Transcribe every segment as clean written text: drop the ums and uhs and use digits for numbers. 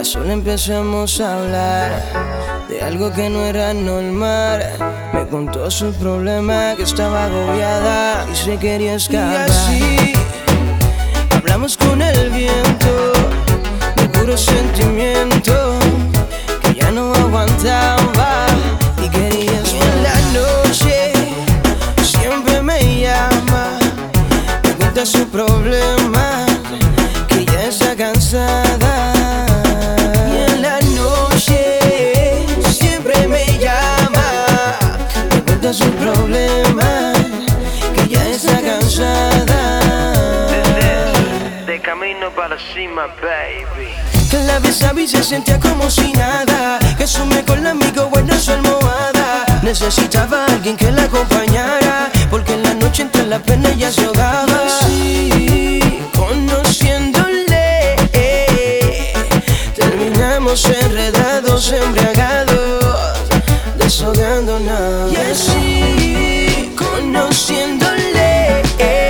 sola empezamos a hablar de algo que no era normal. Me contó sus problemas, que estaba agobiada y se quería escapar. Y así hablamos con el viento de puro sentimiento, que ya no aguantaba y quería escapar. Y en la noche siempre me llama, me cuenta su problema, que ya está cansada. Y en la noche siempre me llama, me cuenta su problema, que ya está cansada. De camino para la cima, baby. Que la besaba y se sentía como si nada, que sume con la amigo bueno su almohada. Necesitaba a alguien que la acompañara, porque en la noche entre la pena ella se ahogaba. Sí, conociéndole, terminamos enredados, embriagados, deshogándonos. Y así, conociéndole,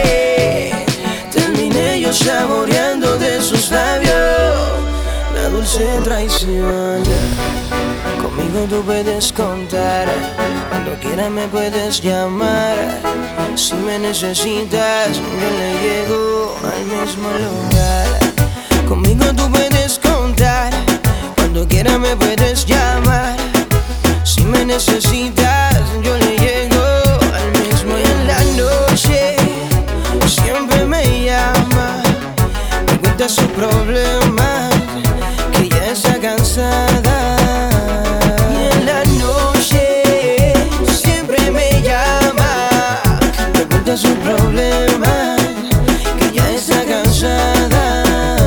terminé yo saboreando de sus labios la dulce traición. Conmigo tú puedes contar, cuando quieras me puedes llamar. Si me necesitas, yo le llego al mismo lugar. Conmigo tú puedes contar, cuando quieras me puedes llamar. Si me necesitas, yo le llego al mismo lugar. Y en la noche siempre me llama, me cuenta su problema, que ya está cansada. Y en la noche siempre me llama, me cuenta su problema, que ya está cansada.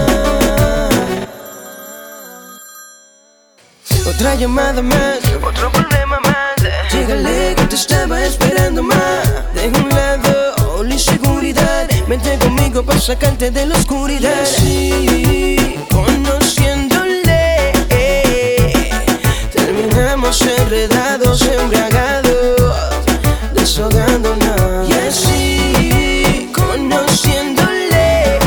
Otra llamada más, Otro problema más. llégale que te estaba esperando más. Deja un lado la inseguridad, vente conmigo para sacarte de la oscuridad. Y así, conociéndole, terminamos enredados, embriagados, deshogándonos. Y así, conociéndole,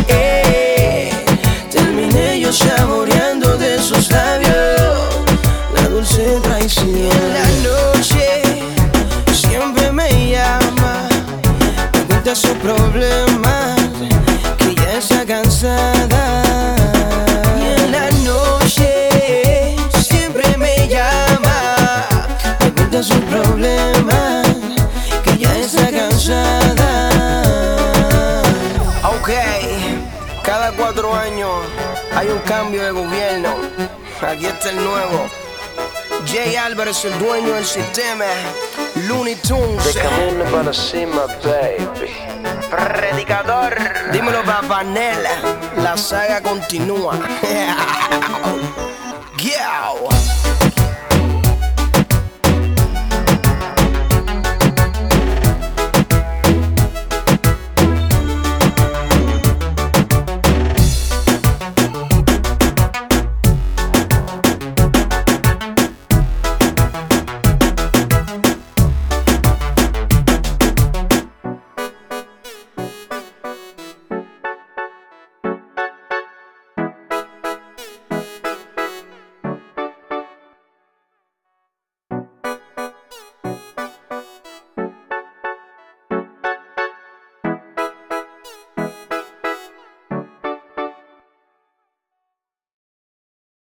terminé yo saboreando de sus labios la dulce traición. Y en la noche siempre me llama, me cuenta su problema, que ya está cansada. Y en la noche siempre me llama, me cuenta su problema, que ya está cansada. Ok, cada 4 años hay un cambio de gobierno. Aquí está el nuevo Jay Álvarez, el dueño del sistema. Looney Tunes. De camino para la cima, baby. Predicador. Dímelo, Papanela, la saga continúa. Yeah.